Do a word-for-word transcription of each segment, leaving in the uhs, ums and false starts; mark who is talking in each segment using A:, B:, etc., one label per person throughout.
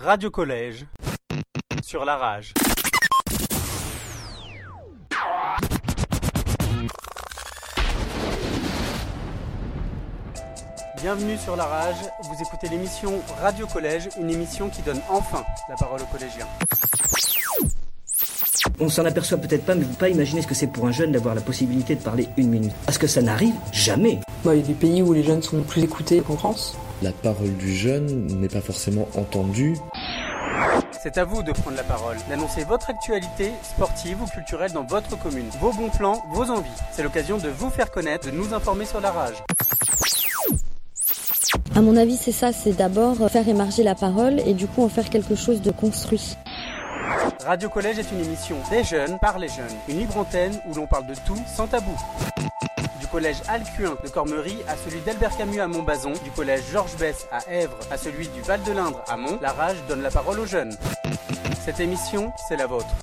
A: Radio Collège sur la rage. Bienvenue sur la rage, vous écoutez l'émission Radio Collège, une émission qui donne enfin la parole aux collégiens.
B: On s'en aperçoit peut-être pas, mais vous ne pouvez pas imaginer ce que c'est pour un jeune d'avoir la possibilité de parler une minute. Parce que ça n'arrive jamais.
C: Bah, il y a des pays où les jeunes sont plus écoutés qu'en France.
D: La parole du jeune n'est pas forcément entendue.
A: C'est à vous de prendre la parole, d'annoncer votre actualité sportive ou culturelle dans votre commune, vos bons plans, vos envies. C'est l'occasion de vous faire connaître, de nous informer sur la rage.
E: À mon avis, c'est ça, c'est d'abord faire émerger la parole et du coup en faire quelque chose de construit.
A: Radio Collège est une émission des jeunes par les jeunes, une libre antenne où l'on parle de tout sans tabou. Du collège Alcuin de Cormery à celui d'Albert Camus à Montbazon, du collège Georges Besse à Èvres à celui du Val de l'Indre à Mont, la rage donne la parole aux jeunes. Cette émission, c'est la vôtre.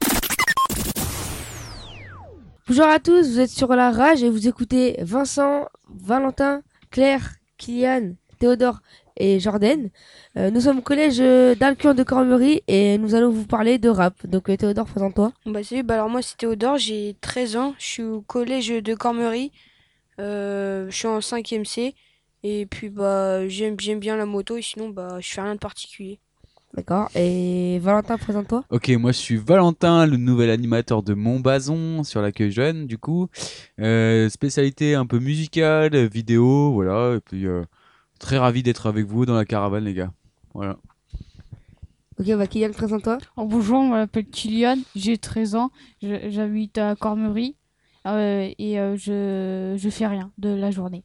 F: Bonjour à tous, vous êtes sur la rage et vous écoutez Vincent, Valentin, Claire, Kylian, Théodore et Jordan. Euh, nous sommes au collège d'Alcuin de Cormery et nous allons vous parler de rap. Donc euh, Théodore, présente-toi.
G: Bah salut, bah alors moi c'est Théodore, j'ai treize ans, je suis au collège de Cormery, euh, je suis en cinquième C et puis bah j'aime, j'aime bien la moto et sinon bah je fais rien de particulier.
F: D'accord, et Valentin, présente-toi.
H: Ok, moi je suis Valentin, le nouvel animateur de Montbazon sur l'accueil jeune du coup. Euh, spécialité un peu musicale, vidéo, voilà, et puis... Euh... Très ravi d'être avec vous dans la caravane, les gars. Voilà.
F: Ok, bah Kylian, présente-toi.
I: Oh, bonjour, je m'appelle Kylian, j'ai treize ans, je, j'habite à Cormery euh, et euh, je, je fais rien de la journée.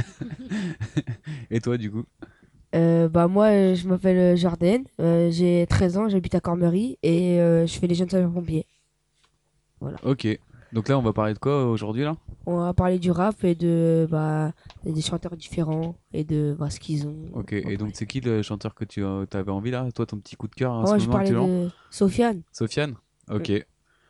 H: Et toi, du coup
F: euh, Bah moi, je m'appelle Jordan, euh, j'ai treize ans, j'habite à Cormery et euh, je fais les jeunes sapeurs-pompiers. Voilà.
H: Ok. Donc là, on va parler de quoi aujourd'hui là ?
F: On va parler du rap et de bah des chanteurs différents et de bah, ce qu'ils ont.
H: Ok. Et donc c'est qui le chanteur que tu euh, avais envie là ? Toi, ton petit coup de cœur à
F: Moi,
H: ce
F: je
H: moment
F: parlais
H: actuellement ?
F: de Sofiane.
H: Sofiane ? Ok.
F: Oui.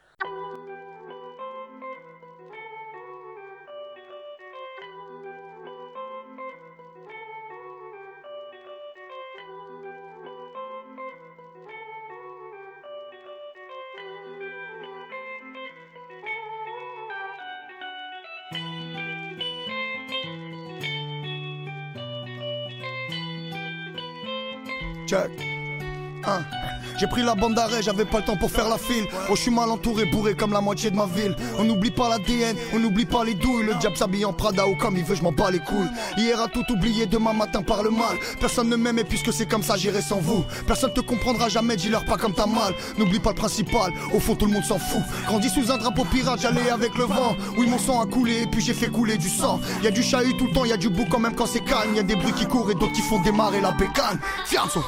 J: Check. Hein. J'ai pris la bande d'arrêt, j'avais pas le temps pour faire la file. Oh, je suis mal entouré, bourré comme la moitié de ma ville. On n'oublie pas l'A D N, on n'oublie pas les douilles. Le diable s'habille en Prada ou comme il veut, je m'en bats les couilles. Hier a tout oublié, demain matin par le mal. Personne ne m'aime et puisque c'est comme ça, j'irai sans vous. Personne te comprendra jamais, dis-leur pas comme t'as mal. N'oublie pas le principal, au fond tout le monde s'en fout. Grandi sous un drapeau pirate, j'allais avec le vent. Oui, mon sang a coulé et puis j'ai fait couler du sang. Y'a du chahut tout le temps, y'a du bouc même quand c'est calme. Y'a des bruits qui courent et d'autres qui font démarrer la bécane. Fianzo.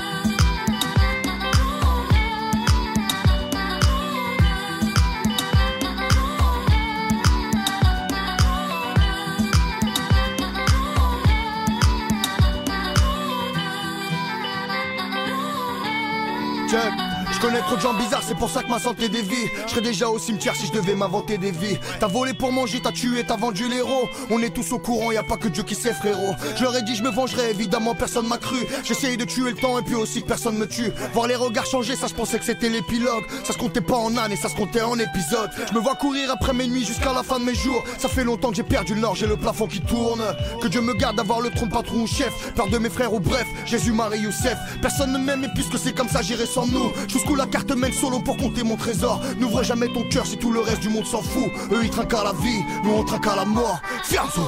J: Check. Je connais trop de gens bizarres, c'est pour ça que ma santé dévie. Je serais déjà au cimetière si je devais m'inventer des vies. T'as volé pour manger, t'as tué, t'as vendu l'héros. On est tous au courant, y a pas que Dieu qui sait frérot. Je leur ai dit je me vengerai, évidemment personne m'a cru. J'essayais de tuer le temps et puis aussi que personne me tue. Voir les regards changer, ça je pensais que c'était l'épilogue. Ça se comptait pas en ânes et ça se comptait en épisodes. Je me vois courir après mes nuits jusqu'à la fin de mes jours. Ça fait longtemps que j'ai perdu le nord, j'ai le plafond qui tourne. Que Dieu me garde d'avoir le trône patron ou chef. Peur de mes frères ou bref, Jésus, Marie, Youssef. Personne ne m'aime et puisque c'est comme ça j'irai sans nous. Jusqu'où la carte mène solo pour compter mon trésor. N'ouvre jamais ton cœur si tout le reste du monde s'en fout. Eux ils trinquent à la vie, nous on trinque à la mort. Fianzo.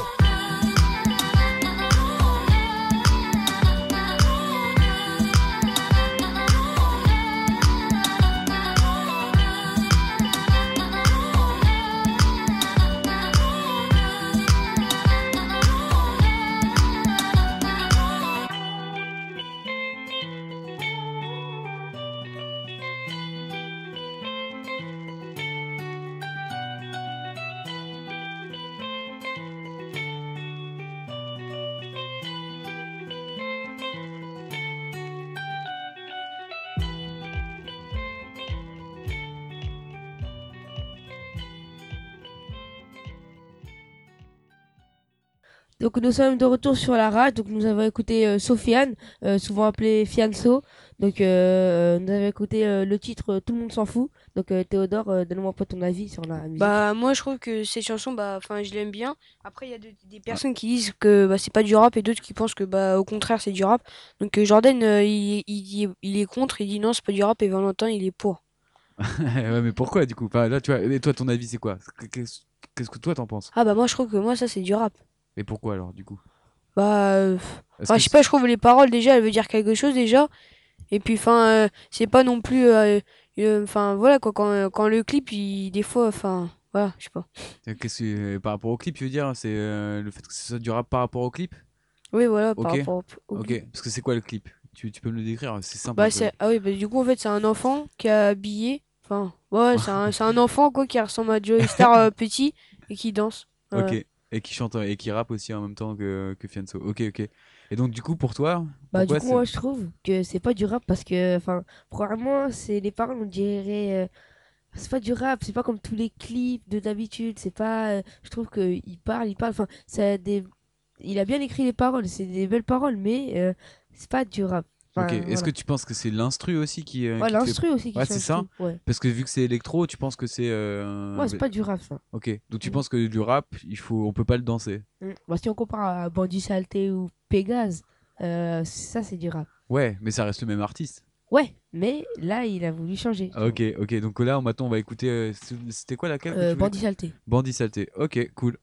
F: Donc nous sommes de retour sur la rage. Donc nous avons écouté euh, Sofiane, euh, souvent appelé Fianso. Donc euh, nous avons écouté euh, le titre euh, Tout le monde s'en fout. Donc euh, Théodore, euh, donne-moi pas ton avis sur la musique.
G: Bah moi je trouve que cette chanson, bah enfin je l'aime bien. Après il y a de- des personnes qui disent que bah, c'est pas du rap et d'autres qui pensent que bah au contraire c'est du rap. Donc euh, Jordan euh, il, il, dit- il est contre, il dit non c'est pas du rap et Valentin il est pour.
H: Ouais, mais pourquoi du coup? Enfin, là, tu vois, et toi, ton avis, c'est quoi? Qu'est-ce qu'est-ce que toi t'en penses?
G: Ah bah moi je trouve que moi ça c'est du rap.
H: Et pourquoi alors, du coup?
G: Bah euh,
H: Est-ce
G: enfin,
H: que
G: je sais pas, je trouve les paroles déjà elles veulent dire quelque chose déjà. Et puis enfin euh, c'est pas non plus euh, euh, enfin voilà quoi quand, quand le clip il des fois enfin voilà, je sais pas.
H: c'est- qu'est-ce que, par rapport au clip, tu veux dire? C'est euh, le fait que ce soit du rap par rapport au clip?
G: Oui voilà par
H: Ok,
G: rapport au, au
H: ok.
G: clip.
H: Parce que c'est quoi le clip? Tu, tu peux me le décrire? C'est simple un
G: Bah
H: peu.
G: c'est ah oui bah du coup en fait c'est un enfant qui a habillé enfin ouais c'est un, c'est un enfant quoi qui ressemble à Joey Star euh, petit et qui danse. Voilà.
H: Ok. Et qui chante et qui rappe aussi en même temps que, que Fianso. Ok, ok. Et donc, du coup, pour toi,
F: Bah du
H: pourquoi
F: coup
H: c'est.
F: moi je trouve que c'est pas du rap parce que enfin premièrement c'est les paroles on dirait euh, c'est pas du rap, c'est pas comme tous les clips de d'habitude, c'est pas euh, je trouve que il parle, il parle enfin c'est des il a bien écrit les paroles, c'est des belles paroles mais euh, c'est pas du rap.
H: Ok.
F: Enfin,
H: Est-ce
F: voilà.
H: que tu penses que c'est l'instru aussi qui, euh,
F: Ouais,
H: qui te fait.
F: l'instru aussi qui
H: Ouais, c'est
F: change
H: ça?
F: tout. Ouais.
H: Parce que vu que c'est électro, tu penses que c'est. euh,
F: Ouais, c'est pas du rap ça.
H: Ok. Donc, tu
F: Mm.
H: penses que du rap, il faut, on peut pas le danser.
F: Mm. Bah, si on compare à Bandit Saleté ou Pégase, euh, ça c'est du rap.
H: Ouais, mais ça reste le même artiste.
F: Ouais, mais là il a voulu changer.
H: Ah, ok, ok. Donc là, maintenant, on va écouter. euh, c'est- C'était quoi laquelle que
F: Euh,
H: tu voulais
F: Bandit Saleté.
H: Bandit Saleté. Ok, cool.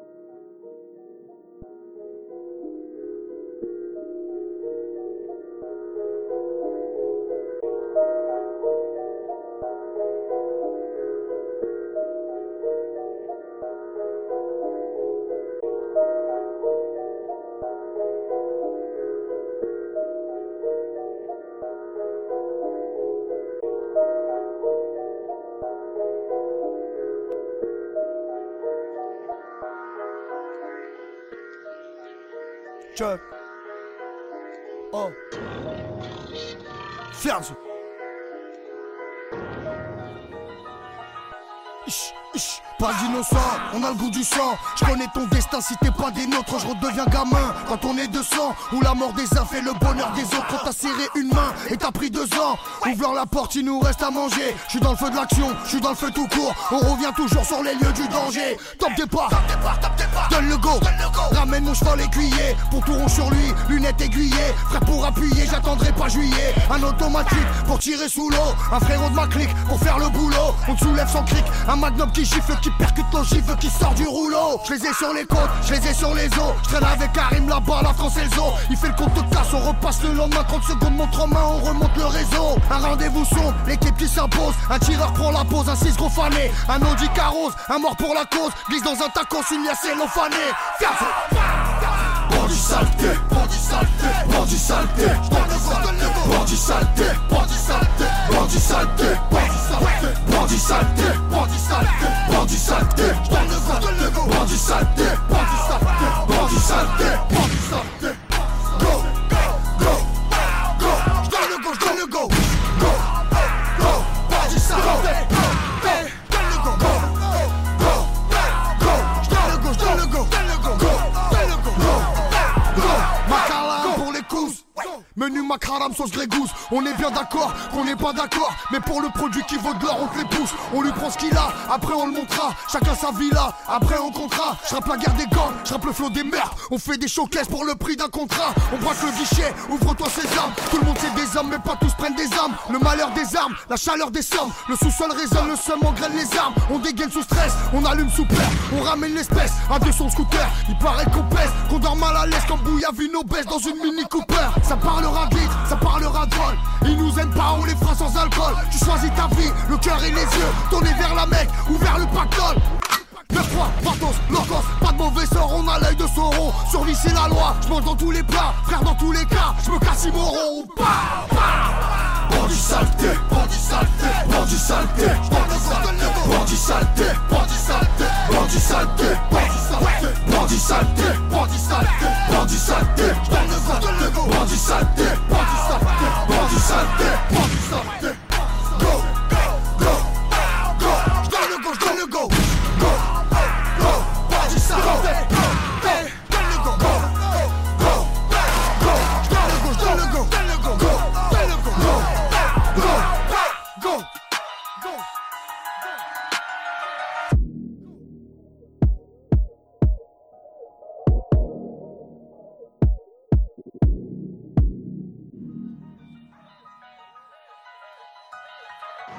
J: Check. Oh. Fianso. Ish, ish, pas d'innocent, on a le goût du sang. Je connais ton destin si t'es pas des nôtres. Je redeviens gamin quand on est deux cents. Où la mort des uns fait le bonheur des autres. Quand t'as serré une main et t'as pris deux ans. Ouvre la porte, il nous reste à manger. Je suis dans le feu de l'action, je suis dans le feu tout court. On revient toujours sur les lieux du danger. Top départ, top départ, top départ. Donne le go, donne le go. Ramène mon cheval écuyer. Pour tout rond sur lui, lunettes aiguillées. Frère pour appuyer, j'attendrai pas juillet. Un automatique pour tirer sous l'eau. Un frérot de ma clique pour faire le boulot. On te soulève sans cric. Un magnum qui gifle, qui percute l'ogive, qui sort du rouleau. Je les ai sur les côtes, je les ai sur les os. Je traîne avec Karim là-bas, la France et le zoo. Il fait le compte de casse, on repasse le lendemain. trente secondes, montre en main, on remonte le réseau. Un rendez-vous sombre, l'équipe qui s'impose. Un tireur prend la pause, un six gros fané. Un Audi carrosse, un mort pour la cause. Glisse dans un tacos, une liasse l'enfané. Fianso. Bandit saleté, bandit saleté, bandit saleté. Bandit saleté, bandit saleté, bandit saleté, bandit saleté, bandit saleté, bandit saleté, bandit saleté, bandit saleté, bandit saleté, bandit saleté, bandit saleté. Go, go, go, go. J'donne le go, j'donne le go. Go, go, bandit saleté. Donne le go, go, go, go. J'donne le go, j'donne le go, donne le go, go, donne le go, go, go. Macalam pour les coups. Menu macaram sauce grégousse. On est bien d'accord qu'on n'est pas d'accord. Mais pour le produit qui vaut de l'or, on te les pousse. On lui prend ce qu'il a, après on le montrera. Chacun sa villa, après on comptera. J'rappe la guerre des gangs, j'rappe le flot des meurtres. On fait des showcases pour le prix d'un contrat. On braque le guichet, ouvre-toi ses armes. Tout le monde sait des hommes, mais pas tous prennent des armes. Le malheur des armes, la chaleur des sommes. Le sous-sol résonne, le seum engraine les armes. On dégaine sous stress, on allume sous peur. On ramène l'espèce, à deux son scooter. Il paraît qu'on pèse, qu'on dort mal à l'aise quand Bouilla vit nos baisse dans une Mini Cooper. Ça parlera de litre, ça parlera de vol. Ils nous aiment pas, on les fera sans alcool. Tu choisis ta vie, le cœur et les yeux tournés vers la Mecque ou vers le pactole. neuf trois, Vartos, Locos, pas de mauvais sort, on a l'œil de Sauron. Survie c'est la loi, je mange dans tous les plats. Frère dans tous les cas, je me casse Imoron. Bandit saleté, bandit saleté, bandit saleté, bandit saleté, bandit saleté, bandit saleté, bandit saleté, bandit saleté, bandit saleté, bandit saleté, bandit saleté, bandit saleté, bandit saleté, bandit saleté. Go, go, go, go. J'donne le go, j'donne le go. Go, go, bandit saleté. Donne le go,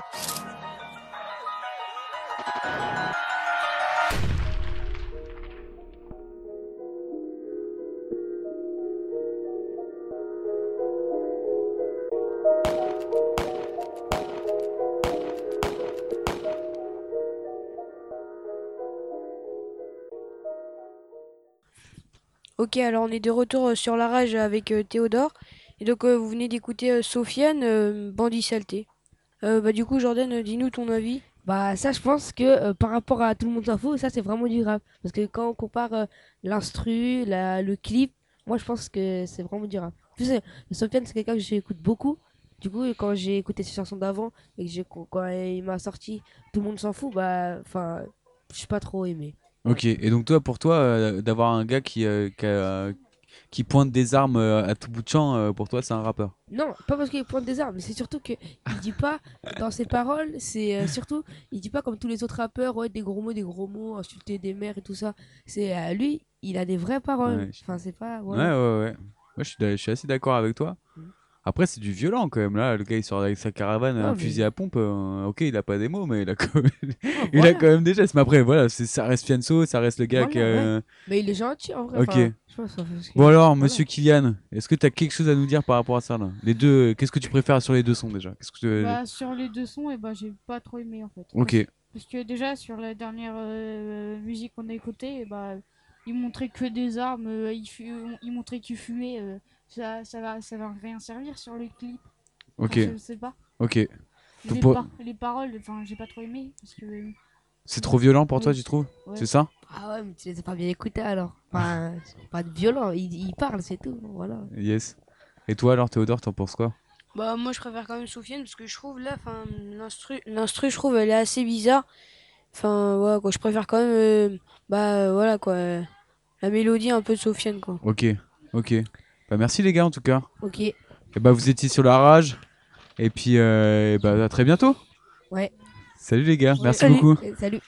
G: Ok, alors on est de retour euh, sur la rage avec euh, Théodore. Et donc euh, vous venez d'écouter euh, Sofiane, euh, Bandit Saleté. Euh, bah du coup Jordan, euh, dis-nous ton avis.
F: Bah ça je pense que euh, par rapport à Tout le monde s'en fout, ça c'est vraiment du rap. Parce que quand on compare euh, l'instru, la, le clip, moi je pense que c'est vraiment du rap. En plus, euh, Sofiane c'est quelqu'un que j'écoute beaucoup. Du coup quand j'ai écouté ses chansons d'avant et que j'ai, quand il m'a sorti Tout le monde s'en fout, bah enfin je suis pas trop aimé.
H: Ok, et donc toi, pour toi, euh, d'avoir un gars qui, euh, qui, a- qui pointe des armes euh, à tout bout de champ, euh, pour toi, c'est un rappeur.
F: Non, pas parce qu'il pointe des armes, mais c'est surtout que il dit pas dans ses paroles, c'est euh, surtout il dit pas comme tous les autres rappeurs, ouais, des gros mots, des gros mots, insulter des mères et tout ça. C'est euh, lui, il a des vraies paroles.
H: Ouais, je-
F: Enfin, c'est pas
H: Ouais,
F: voilà.
H: ouais, ouais. Moi, je suis, d'a- je suis assez d'accord avec toi. Après, c'est du violent quand même. Là, le gars, il sort avec sa caravane,
F: Non,
H: un
F: mais-
H: fusil à pompe. euh, ok, il a pas des mots, mais il a quand même, il
F: voilà.
H: a quand même des gestes. Mais après, voilà, c'est- ça reste Fianso, ça reste le gars
F: Voilà,
H: qui. euh,
F: ouais. Mais il est gentil en vrai.
H: Ok.
F: enfin, je pense, enfin, parce que-
H: Bon alors,
F: voilà.
H: monsieur Kylian, est-ce que tu as quelque chose à nous dire par rapport à ça là? Les deux, qu'est-ce que tu préfères sur les deux sons déjà? Qu'est-ce que tu-
I: Bah, sur les deux sons, et bah, j'ai pas trop aimé en fait.
H: Ok.
I: Parce, parce que déjà, sur la dernière euh, musique qu'on a écoutée, et bah, il montrait que des armes, euh, il, fu- il montrait qu'il fumait. euh, ça, ça, va, ça va rien servir sur le clip. Enfin,
H: Ok.
I: je sais pas.
H: Ok.
I: Les,
H: Donc, pour-
I: par- les paroles, enfin, j'ai pas trop aimé. Parce que...
H: C'est trop violent pour toi,
I: Oui.
H: tu trouves?
I: Ouais.
H: C'est ça?
F: Ah ouais, mais tu les as pas bien écoutés alors. Enfin, c'est pas de violent, il, il parle, c'est tout. Voilà.
H: Yes. Et toi alors, Théodore, t'en penses quoi?
G: Bah moi je préfère quand même Sofiane parce que je trouve là, enfin l'instru, l'instru je trouve elle est assez bizarre. Enfin voilà quoi, je préfère quand même, euh, bah euh, voilà quoi, euh, la mélodie un peu de Sofiane quoi.
H: Ok. Ok. Bah merci les gars en tout cas.
F: Ok.
H: Et bah vous étiez sur la rage. Et puis euh, et bah à très bientôt.
F: Ouais.
H: Salut les gars, merci
F: Salut.
H: beaucoup.
F: Euh, Salut.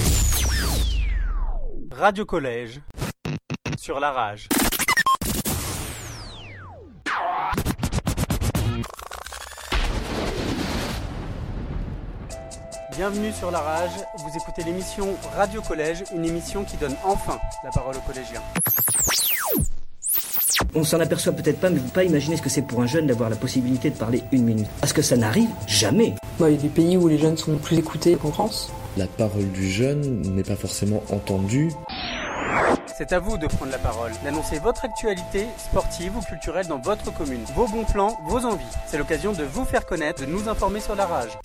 A: Radio Collège sur la rage. Bienvenue sur la rage, vous écoutez l'émission Radio Collège, une émission qui donne enfin la parole aux collégiens.
B: On s'en aperçoit peut-être pas, mais vous pouvez pas imaginer ce que c'est pour un jeune d'avoir la possibilité de parler une minute. Parce que ça n'arrive jamais.
C: Bah, il y a des pays où les jeunes sont plus écoutés qu'en France.
D: La parole du jeune n'est pas forcément entendue.
A: C'est à vous de prendre la parole, d'annoncer votre actualité sportive ou culturelle dans votre commune, vos bons plans, vos envies. C'est l'occasion de vous faire connaître, de nous informer sur la rage.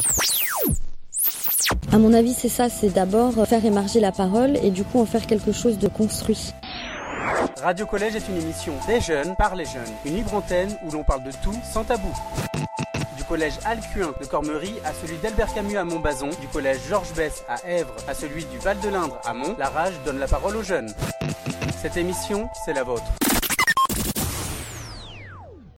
E: À mon avis, c'est ça, c'est d'abord faire émerger la parole et du coup en faire quelque chose de construit.
A: Radio Collège est une émission des jeunes par les jeunes, une libre antenne où l'on parle de tout sans tabou. Du collège Alcuin de Cormery à celui d'Albert Camus à Montbazon, du collège Georges Besse à Èvres à celui du Val de l'Indre à Mont, la rage donne la parole aux jeunes. Cette émission, c'est la vôtre.